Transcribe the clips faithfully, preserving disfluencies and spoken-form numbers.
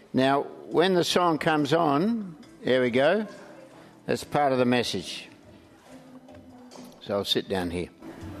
Now, when the song comes on, there we go, that's part of the message. So I'll sit down here.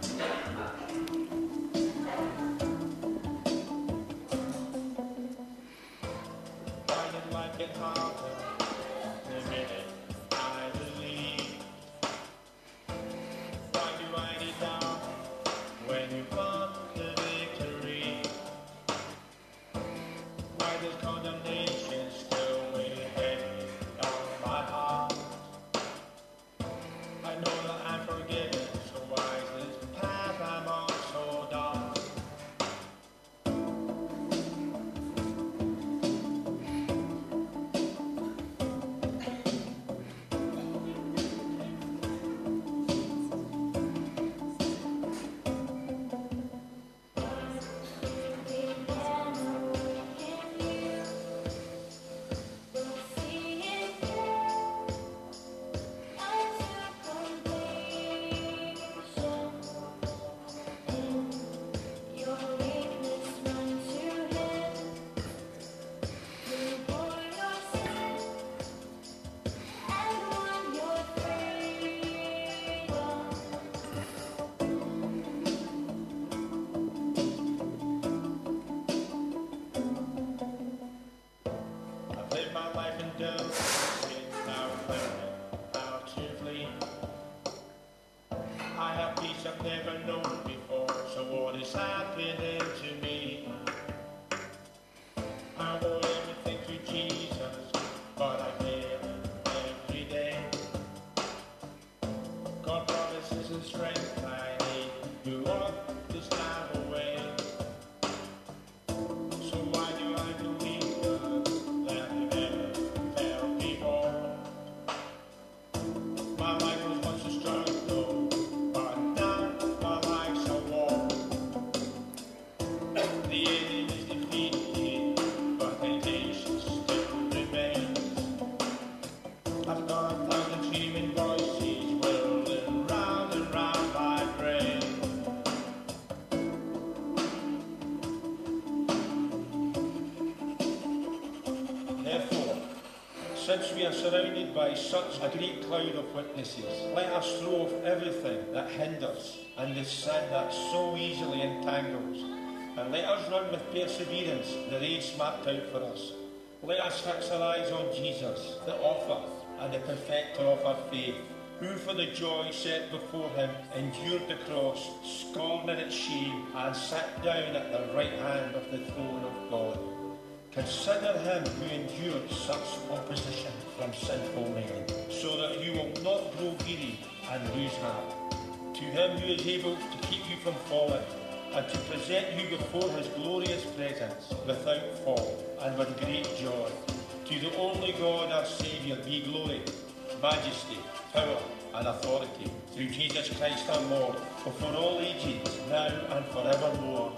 Since we are surrounded by such a great cloud of witnesses, let us throw off everything that hinders and the sin that so easily entangles, and let us run with perseverance the race mapped out for us. Let us fix our eyes on Jesus, the author and the perfecter of our faith, who for the joy set before him endured the cross, scorning its shame, and sat down at the right hand of the throne of God. Consider him who endured such opposition from sinful men, so that you will not grow weary and lose heart. To him who is able to keep you from falling, and to present you before his glorious presence without fault and with great joy. To the only God our Saviour be glory, majesty, power and authority, through Jesus Christ our Lord, before all ages, now and forevermore.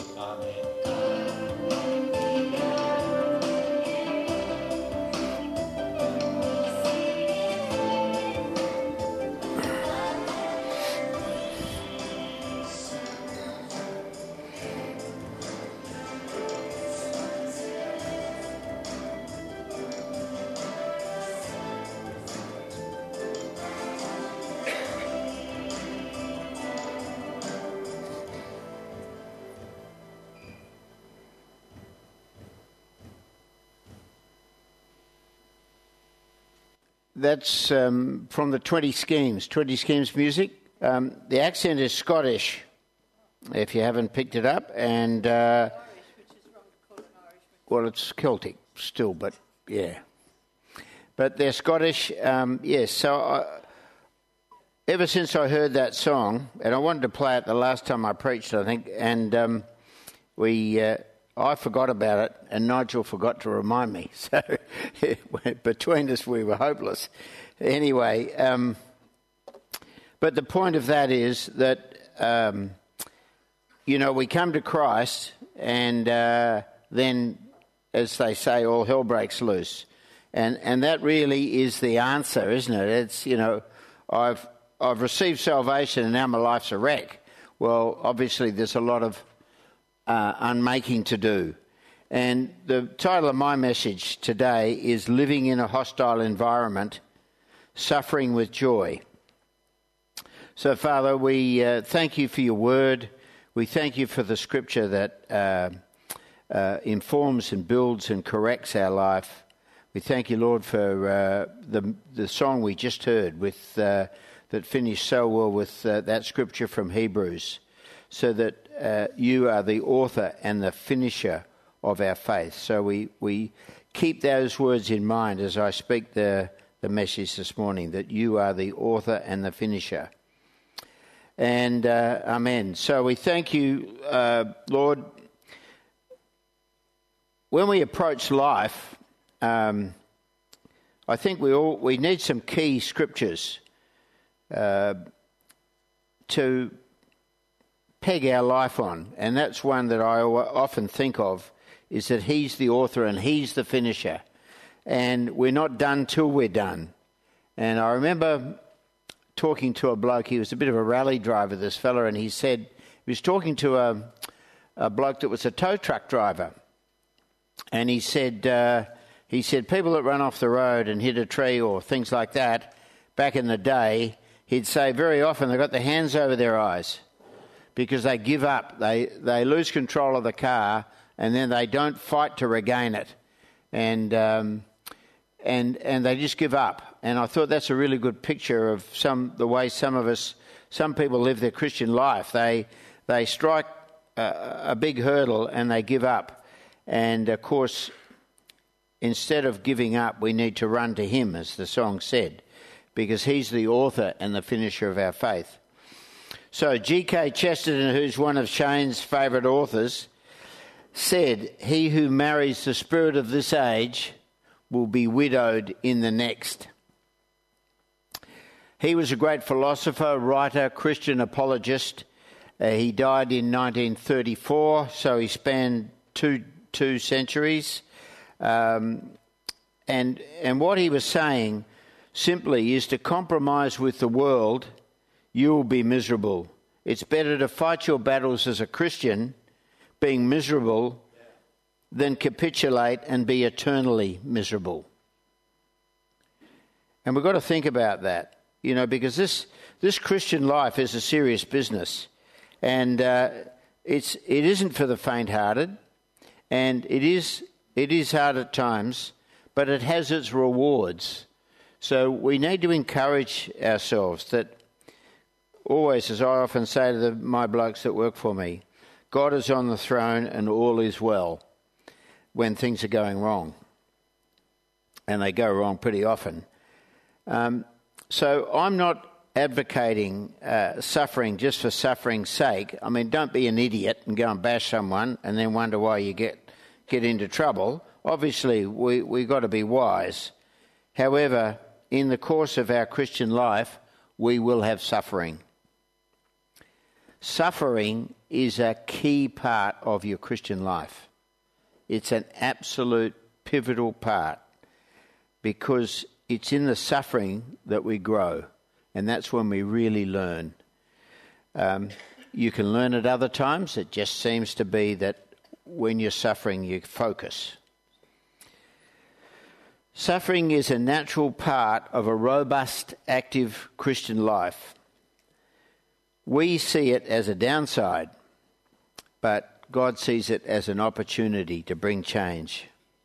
Amen. That's um, from the twenty Schemes, twenty Schemes music. Um, the accent is Scottish, if you haven't picked it up, and uh, well, it's Celtic still, but yeah. But they're Scottish, um, yes. So I, ever since I heard that song, and I wanted to play it the last time I preached, I think, and um, we... Uh, I forgot about it, and Nigel forgot to remind me. So between us, we were hopeless. Anyway, um, but the point of that is that, um, you know, we come to Christ, and uh, then, as they say, all hell breaks loose. And and that really is the answer, isn't it? It's, you know, I've I've received salvation, and now my life's a wreck. Well, obviously, there's a lot of Uh, unmaking to do. And the title of my message today is Living in a Hostile Environment, Suffering with Joy. So, Father, we uh, thank you for your word. We thank you for the scripture that uh, uh, informs and builds and corrects our life. We thank you, Lord, for uh, the the song we just heard with uh, that finished so well with uh, that scripture from Hebrews, so that uh, you are the author and the finisher of our faith. So we, we keep those words in mind as I speak the, the message this morning, that you are the author and the finisher. And uh, amen. So we thank you, uh, Lord. When we approach life, um, I think we all we need some key scriptures uh, to peg our life on, and that's one that I often think of, is that he's the author and he's the finisher, and we're not done till we're done. And I remember talking to a bloke, he was a bit of a rally driver, this fella, and he said, he was talking to a, a bloke that was a tow truck driver, and he said, uh, he said people that run off the road and hit a tree or things like that, back in the day, he'd say very often they've got their hands over their eyes because they give up, they, they lose control of the car, and then they don't fight to regain it, and um, and and they just give up. And I thought that's a really good picture of some the way some of us, some people live their Christian life. They they strike a, a big hurdle and they give up. And of course, instead of giving up, we need to run to Him, as the song said, because He's the author and the finisher of our faith. So G K Chesterton, who's one of Shane's favourite authors, said, "He who marries the spirit of this age will be widowed in the next." He was a great philosopher, writer, Christian apologist. Uh, he died in nineteen thirty-four, so he spanned two two centuries. Um, and and what he was saying simply is, to compromise with the world, you will be miserable. It's better to fight your battles as a Christian, being miserable, than capitulate and be eternally miserable. And we've got to think about that, you know, because this this Christian life is a serious business, and uh, it's it isn't for the faint-hearted, and it is it is hard at times, but it has its rewards. So we need to encourage ourselves that always, as I often say to the, my blokes that work for me, God is on the throne and all is well when things are going wrong. And they go wrong pretty often. Um, so I'm not advocating uh, suffering just for suffering's sake. I mean, don't be an idiot and go and bash someone and then wonder why you get get into trouble. Obviously, we, we've got to be wise. However, in the course of our Christian life, we will have suffering. Suffering is a key part of your Christian life. It's an absolute pivotal part, because it's in the suffering that we grow, and that's when we really learn. Um, you can learn at other times. It just seems to be that when you're suffering, you focus. Suffering is a natural part of a robust, active Christian life. We see it as a downside, but God sees it as an opportunity to bring change.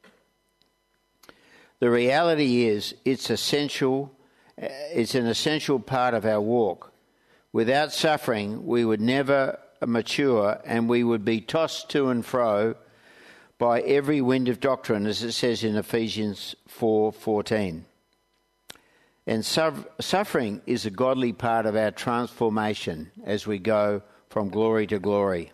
The reality is, it's essential. It's an essential part of our walk. Without suffering, we would never mature, and we would be tossed to and fro by every wind of doctrine, as it says in Ephesians four fourteen. And suffering is a godly part of our transformation as we go from glory to glory.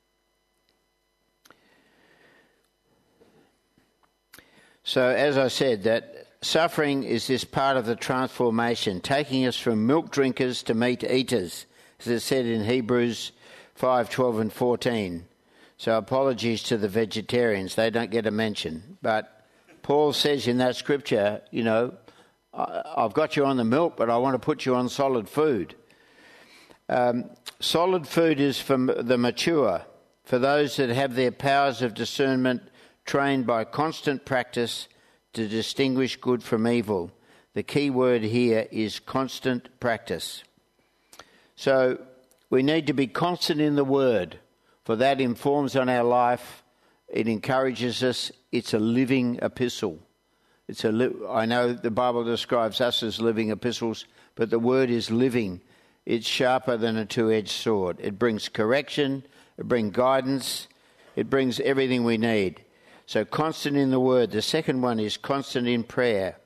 So, as I said, that suffering is this part of the transformation, taking us from milk drinkers to meat eaters, as it said in Hebrews five twelve and fourteen. So apologies to the vegetarians, they don't get a mention. But Paul says in that scripture, you know, I've got you on the milk, but I want to put you on solid food. Um, solid food is for the mature, for those that have their powers of discernment trained by constant practice to distinguish good from evil. The key word here is constant practice. So we need to be constant in the Word, for that informs on our life. It encourages us. It's a living epistle. It's a. Li- I know the Bible describes us as living epistles, but the Word is living. It's sharper than a two-edged sword. It brings correction. It brings guidance. It brings everything we need. So constant in the Word. The second one is constant in prayer.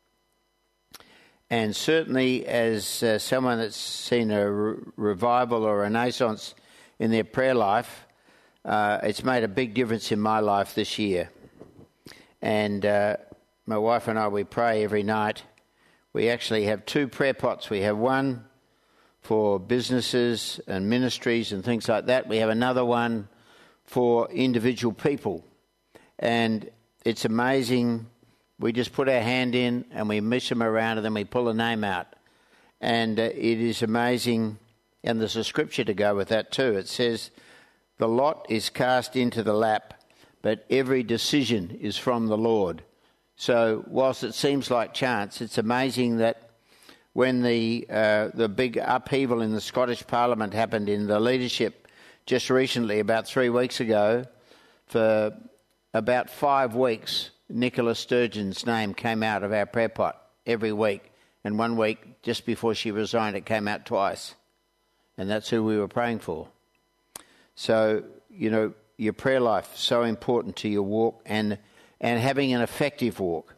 And certainly as uh, someone that's seen a re- revival or a renaissance in their prayer life, uh, it's made a big difference in my life this year. And uh, my wife and I, we pray every night. We actually have two prayer pots. We have one for businesses and ministries and things like that. We have another one for individual people. And it's amazing. We just put our hand in and we miss them around and then we pull a name out. And uh, it is amazing. And there's a scripture to go with that too. It says, the lot is cast into the lap, but every decision is from the Lord. So whilst it seems like chance, it's amazing that when the uh, the big upheaval in the Scottish Parliament happened in the leadership just recently, about three weeks ago, for about five weeks, Nicola Sturgeon's name came out of our prayer pot every week. And one week, just before she resigned, it came out twice. And that's who we were praying for. So, you know, your prayer life is so important to your walk and and having an effective walk.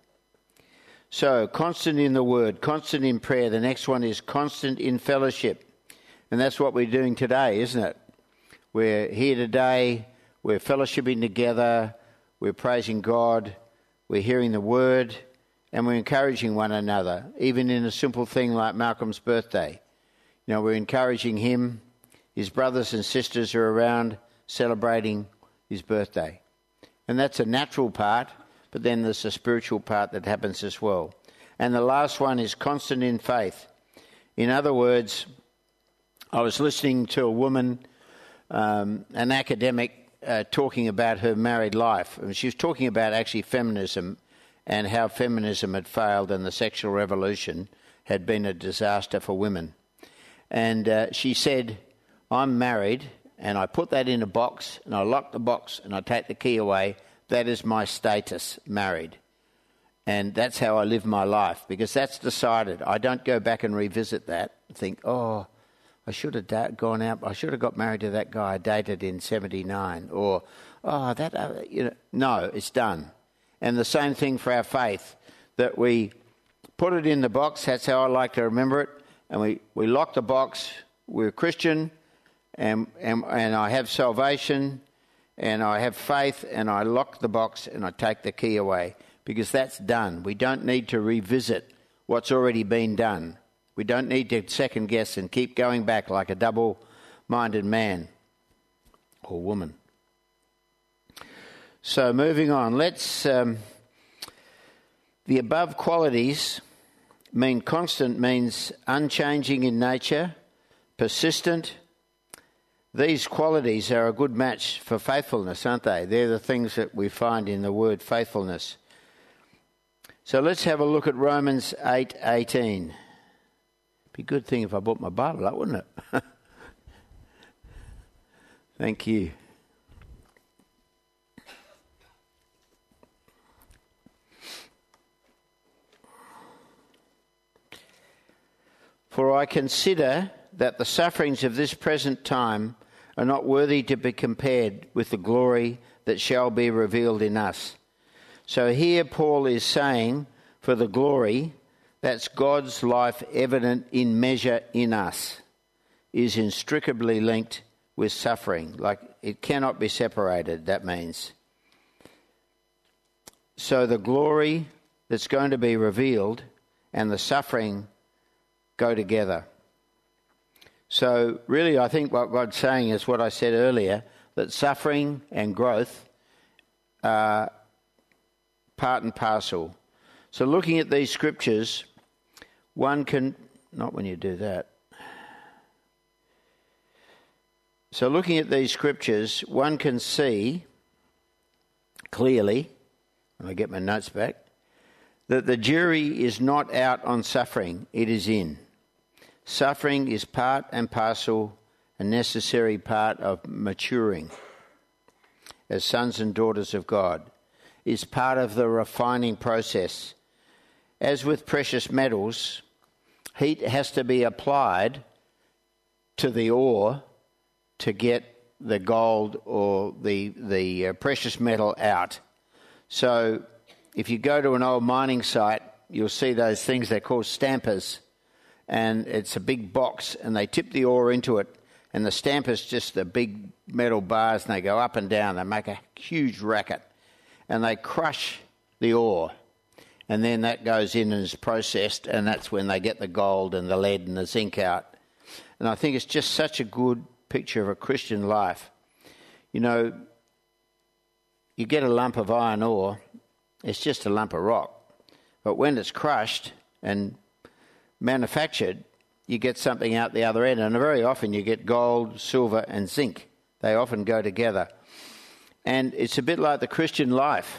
So, constant in the Word, constant in prayer. The next one is constant in fellowship. And that's what we're doing today, isn't it? We're here today, we're fellowshipping together, we're praising God, we're hearing the Word, and we're encouraging one another, even in a simple thing like Malcolm's birthday. You know, we're encouraging him. His brothers and sisters are around celebrating his birthday. And that's a natural part, but then there's a spiritual part that happens as well. And the last one is constant in faith. In other words, I was listening to a woman, um, an academic, uh, talking about her married life. And she was talking about actually feminism and how feminism had failed and the sexual revolution had been a disaster for women. And uh, she said, I'm married and I put that in a box and I lock the box and I take the key away. That is my status, married. And that's how I live my life, because that's decided. I don't go back and revisit that and think, oh, I should have da- gone out, I should have got married to that guy I dated in seventy-nine. Or, oh, that, uh, you know, no, it's done. And the same thing for our faith, that we put it in the box, that's how I like to remember it, and we, we lock the box, we're Christian, and, and and I have salvation, and I have faith, and I lock the box and I take the key away, because that's done. We don't need to revisit what's already been done. We don't need to second guess and keep going back like a double-minded man or woman. So moving on, let's, um, the above qualities mean constant, means unchanging in nature, persistent. These qualities are a good match for faithfulness, aren't they? They're the things that we find in the word faithfulness. So let's have a look at Romans eight eighteen. Be a good thing if I brought my Bible up, wouldn't it? Thank you. For I consider that the sufferings of this present time are not worthy to be compared with the glory that shall be revealed in us. So here Paul is saying, for the glory, that's God's life evident in measure in us, is inextricably linked with suffering. Like, it cannot be separated, that means. So the glory that's going to be revealed and the suffering go together. So really, I think what God's saying is what I said earlier, that suffering and growth are part and parcel. So looking at these scriptures, one can, not when you do that. So looking at these scriptures, one can see clearly, when I get my notes back, that the jury is not out on suffering, it is in. Suffering is part and parcel, a necessary part of maturing as sons and daughters of God, is part of the refining process. As with precious metals, heat has to be applied to the ore to get the gold or the, the uh, precious metal out. So if you go to an old mining site, you'll see those things they're called stampers, and it's a big box, and they tip the ore into it, and the stamper's just the big metal bars, and they go up and down. They make a huge racket, and they crush the ore, and then that goes in and is processed, and that's when they get the gold and the lead and the zinc out. And I think it's just such a good picture of a Christian life. You know, you get a lump of iron ore, it's just a lump of rock. But when it's crushed and manufactured, you get something out the other end. And very often you get gold, silver and zinc. They often go together. And it's a bit like the Christian life,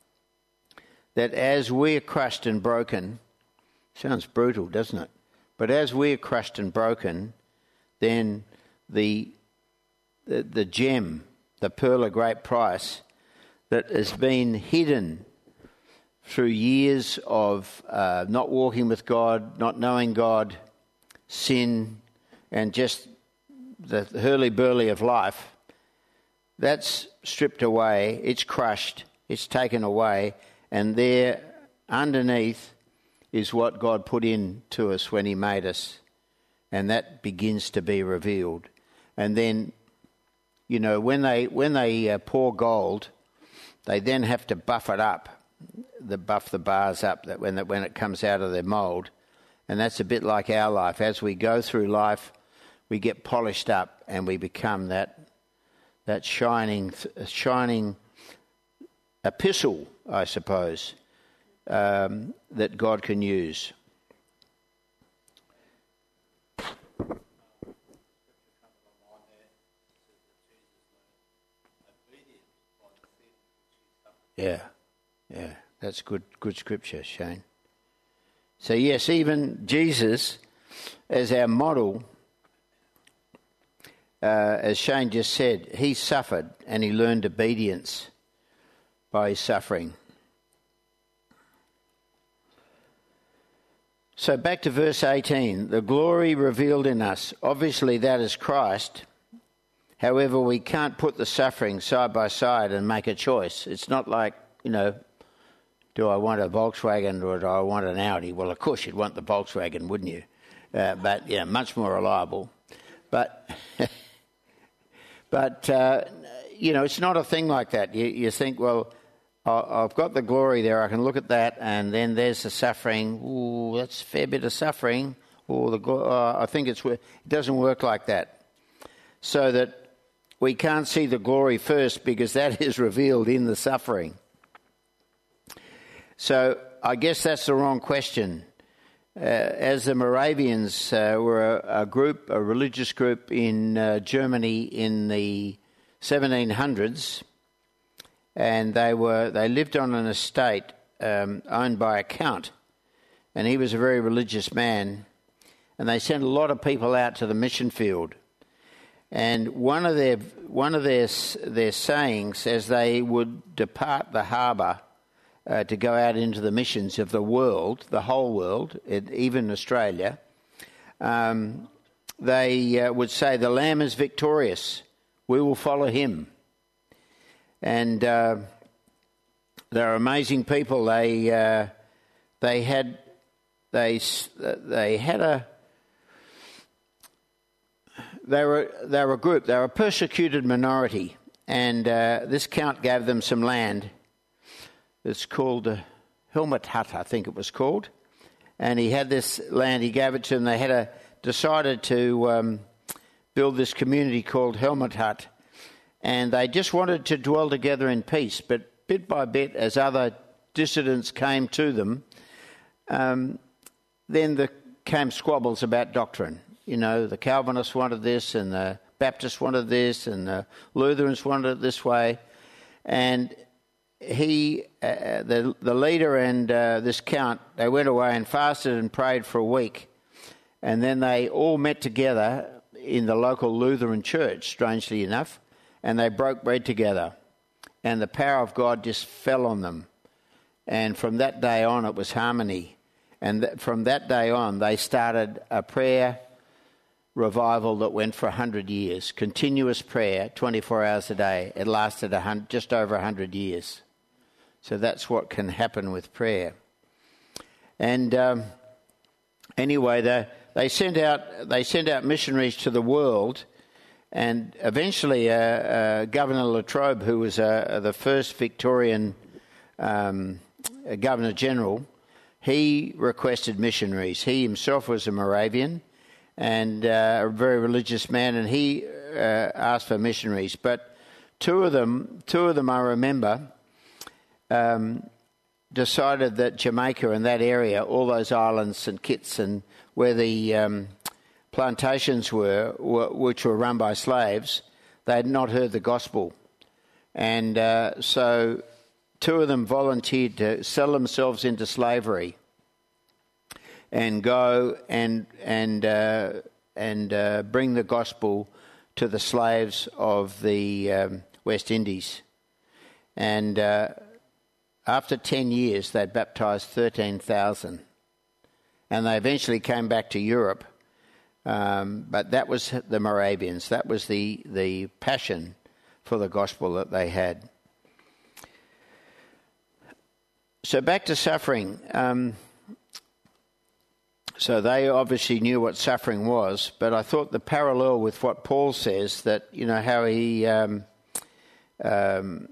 that as we're crushed and broken, sounds brutal, doesn't it? But as we're crushed and broken, then the, the, the gem, the pearl of great price, that has been hidden through years of uh, not walking with God, not knowing God, sin, and just the hurly-burly of life, that's stripped away, it's crushed, it's taken away, and there underneath is what God put into us when he made us, and that begins to be revealed. And then, you know, when they when they uh, pour gold, they then have to buff it up, the buff the bars up that when it, when it comes out of their mould. And that's a bit like our life. As we go through life, we get polished up and we become that that shining shining epistle, I suppose, um, that God can use. Yeah, yeah, that's good, good scripture, Shane. So yes, even Jesus, as our model, uh, as Shane just said, he suffered and he learned obedience by his suffering. So back to verse eighteen, the glory revealed in us. Obviously that is Christ. However, we can't put the suffering side by side and make a choice. It's not like, you know, do I want a Volkswagen or do I want an Audi? Well, of course you'd want the Volkswagen, wouldn't you? Uh, but, yeah, much more reliable. But, but uh, you know, it's not a thing like that. You, you think, well, I've got the glory there, I can look at that, and then there's the suffering. Ooh, that's a fair bit of suffering. Or the uh, I think it's it doesn't work like that. So that we can't see the glory first because that is revealed in the suffering. So I guess that's the wrong question. Uh, as the Moravians uh, were a, a group, a religious group in uh, Germany in the seventeen hundreds, and they were they lived on an estate um, owned by a count, and he was a very religious man, and they sent a lot of people out to the mission field. And one of their one of their their sayings, as they would depart the harbour uh, to go out into the missions of the world, the whole world, it, even Australia, um, they uh, would say, "The Lamb is victorious. We will follow him." And uh, they're amazing people. They uh, they had they they had a. They were they were a group. They were a persecuted minority, and uh, this count gave them some land. It's called uh, Helmut Hut, I think it was called, and he had this land. He gave it to them. They had a decided to um, build this community called Helmut Hut, and they just wanted to dwell together in peace. But bit by bit, as other dissidents came to them, um, then there came squabbles about doctrine. You know, the Calvinists wanted this, and the Baptists wanted this, and the Lutherans wanted it this way. And he, uh, the the leader and uh, this count, they went away and fasted and prayed for a week, and then they all met together in the local Lutheran church, strangely enough, and they broke bread together, and the power of God just fell on them, and from that day on it was harmony, and th- from that day on they started a prayer revival that went for one hundred years, continuous prayer, twenty-four hours a day. It lasted a hundred, just over one hundred years. So that's what can happen with prayer. And um, anyway, they, they sent out they sent out missionaries to the world, and eventually uh, uh, Governor Latrobe, who was uh, the first Victorian um, Governor General, he requested missionaries. He himself was a Moravian and uh, a very religious man, and he uh, asked for missionaries. But two of them, two of them, I remember, um, decided that Jamaica and that area, all those islands, Saint Kitts, and where the um, plantations were, were, which were run by slaves, they had not heard the gospel, and uh, so two of them volunteered to sell themselves into slavery and go and and uh, and uh, bring the gospel to the slaves of the um, West Indies. And uh, after ten years, they baptised thirteen thousand, and they eventually came back to Europe. Um, but that was the Moravians. That was the the passion for the gospel that they had. So back to suffering. Um, so they obviously knew what suffering was, but I thought the parallel with what Paul says, that, you know, how he, um, um,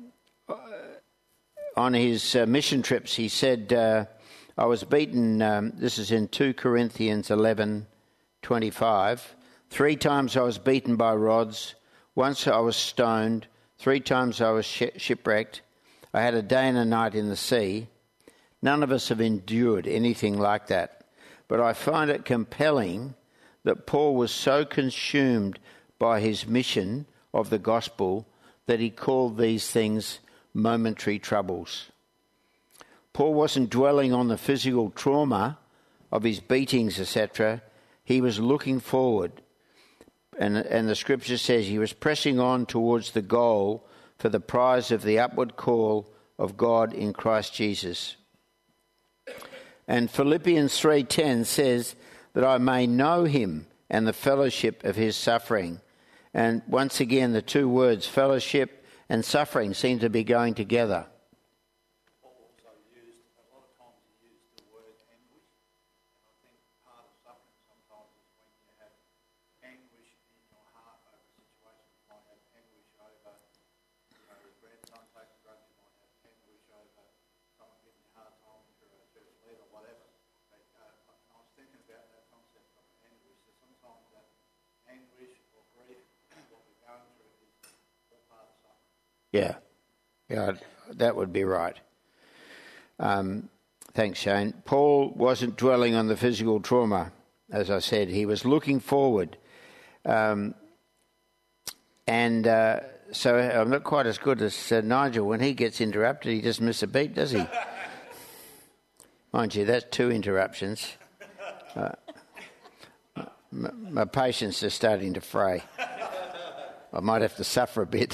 on his uh, mission trips, he said, uh, I was beaten, um, this is in two Corinthians eleven twenty-five, three times I was beaten by rods, once I was stoned, three times I was sh- shipwrecked, I had a day and a night in the sea. None of us have endured anything like that. But I find it compelling that Paul was so consumed by his mission of the gospel that he called these things momentary troubles. Paul wasn't dwelling on the physical trauma of his beatings, et cetera. He was looking forward. And, and the scripture says he was pressing on towards the goal for the prize of the upward call of God in Christ Jesus. And Philippians three ten says that I may know him and the fellowship of his suffering. And once again, the two words, fellowship and suffering, seem to be going together. Paul also used, a lot of times he used the word anguish. And I think part of suffering sometimes is when you have anguish in your heart over a situation. You might have anguish over, you know, your grandson taking drugs. You might have anguish over someone giving you a hard time if you're a church leader, whatever. But, uh, I was thinking about that concept of anguish. So sometimes that anguish or grief, what we're going through, is all part of suffering. Yeah, yeah, that would be right. Um, thanks, Shane. Paul wasn't dwelling on the physical trauma, as I said. He was looking forward. Um, and uh, so I'm not quite as good as uh, Nigel. When he gets interrupted, he doesn't miss a beat, does he? Mind you, that's two interruptions. Uh, my, my patience is starting to fray. I might have to suffer a bit.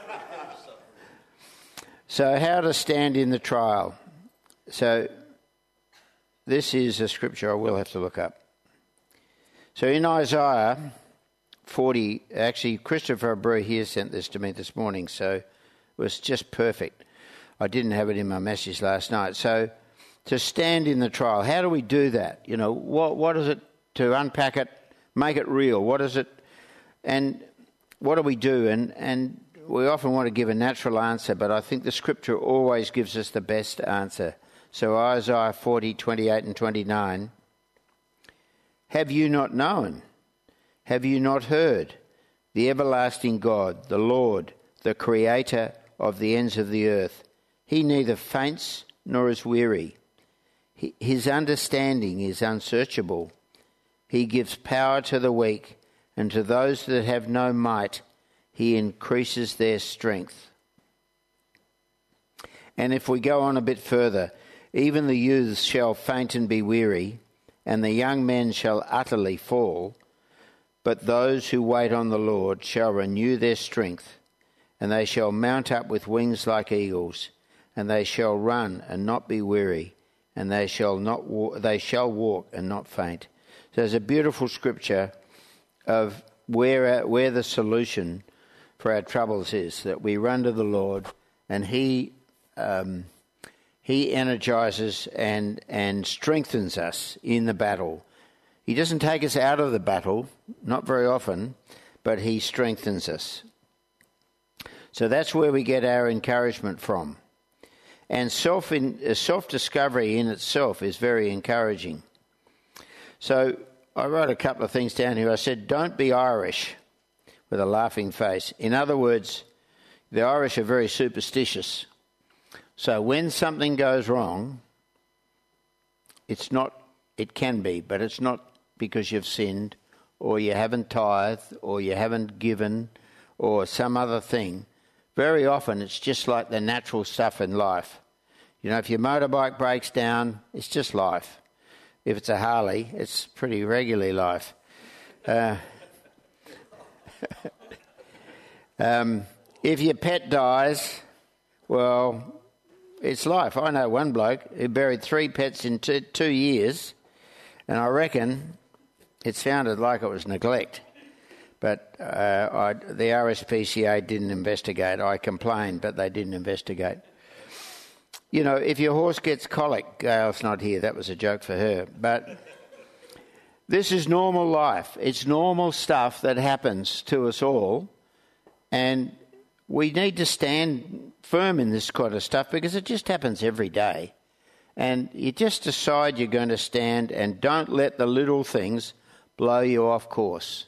So how to stand in the trial. So this is a scripture I will have to look up. So in Isaiah forty, actually Christopher Brew here sent this to me this morning, so it was just perfect. I didn't have it in my message last night. So to stand in the trial, how do we do that? You know, what what is it to unpack it, make it real? What is it, and what do we do? And and we often want to give a natural answer, but I think the scripture always gives us the best answer. So Isaiah forty, twenty-eight and twenty-nine. Have you not known? Have you not heard? The everlasting God, the Lord, the creator of the ends of the earth. He neither faints nor is weary. His understanding is unsearchable. He gives power to the weak, and to those that have no might, he increases their strength. And if we go on a bit further, even the youths shall faint and be weary, and the young men shall utterly fall. But those who wait on the Lord shall renew their strength, and they shall mount up with wings like eagles, and they shall run and not be weary, and they shall not wa- they shall walk and not faint. So there's a beautiful scripture of where where the solution for our troubles is, that we run to the Lord, and He um, He energizes and and strengthens us in the battle. He doesn't take us out of the battle, not very often, but He strengthens us. So that's where we get our encouragement from. And self in, self-discovery in itself is very encouraging. So I wrote a couple of things down here. I said, don't be Irish, with a laughing face. In other words, the Irish are very superstitious. So when something goes wrong, it's not, it can be, but it's not because you've sinned, or you haven't tithed, or you haven't given, or some other thing. Very often it's just like the natural stuff in life. You know, if your motorbike breaks down, it's just life. If it's a Harley, it's pretty regularly life. Uh, um, if your pet dies, well, it's life. I know one bloke who buried three pets in two, two years, and I reckon it sounded like it was neglect. But uh, I, the R S P C A didn't investigate. I complained, but they didn't investigate. You know, if your horse gets colic, Gail's not here, that was a joke for her, but this is normal life. It's normal stuff that happens to us all, and we need to stand firm in this kind of stuff because it just happens every day. And you just decide you're going to stand, and don't let the little things blow you off course.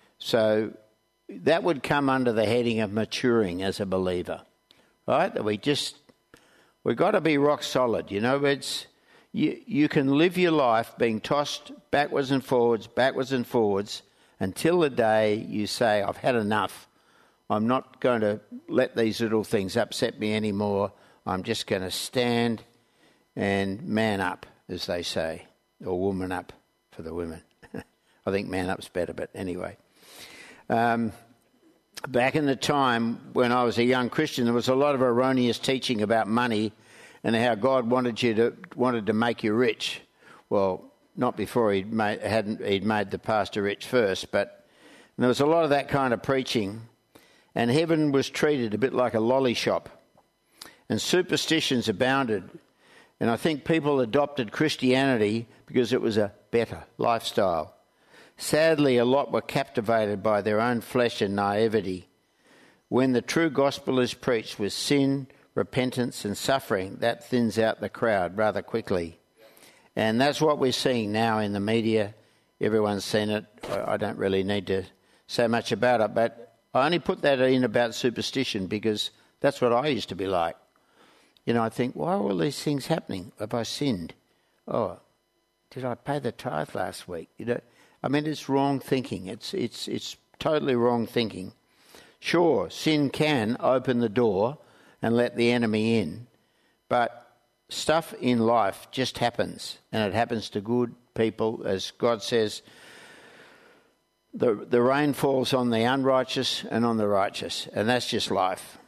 So that would come under the heading of maturing as a believer, right? That we just, we've got to be rock solid. You know, it's you, you can live your life being tossed backwards and forwards, backwards and forwards, until the day you say, I've had enough. I'm not going to let these little things upset me anymore. I'm just going to stand and man up, as they say, or woman up for the women. I think man up's better, but anyway. Um, back in the time when I was a young Christian, there was a lot of erroneous teaching about money and how God wanted you to wanted to make you rich. Well, not before he'd made, hadn't he'd made the pastor rich first, but there was a lot of that kind of preaching, and heaven was treated a bit like a lolly shop, and superstitions abounded. And I think people adopted Christianity because it was a better lifestyle. Sadly, a lot were captivated by their own flesh and naivety. When the true gospel is preached with sin, repentance and suffering, that thins out the crowd rather quickly. And that's what we're seeing now in the media. Everyone's seen it. I don't really need to say much about it, but I only put that in about superstition because that's what I used to be like. You know, I think, why are all these things happening? Have I sinned? Oh, did I pay the tithe last week? You know, I mean, it's wrong thinking. It's it's it's totally wrong thinking. Sure, sin can open the door and let the enemy in, but stuff in life just happens, and it happens to good people. As God says, the the rain falls on the unrighteous and on the righteous, and that's just life.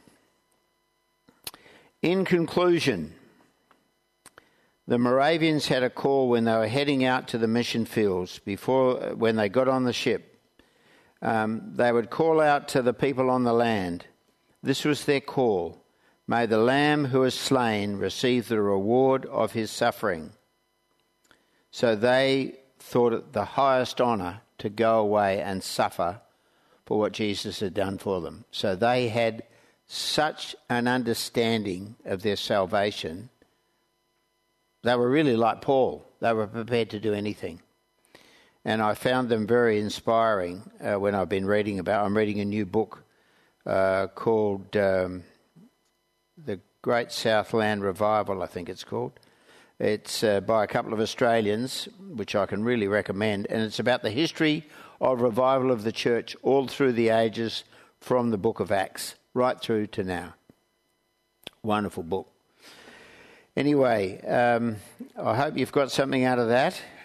In conclusion, the Moravians had a call when they were heading out to the mission fields. Before, when they got on the ship, um, they would call out to the people on the land. This was their call. May the Lamb who is slain receive the reward of his suffering. So they thought it the highest honour to go away and suffer for what Jesus had done for them. So they had such an understanding of their salvation. They were really like Paul. They were prepared to do anything. And I found them very inspiring uh, when I've been reading about... I'm reading a new book uh, called um, The Great Southland Revival, I think it's called. It's uh, by a couple of Australians, which I can really recommend. And it's about the history of revival of the church all through the ages from the book of Acts right through to now. Wonderful book. Anyway, um, I hope you've got something out of that.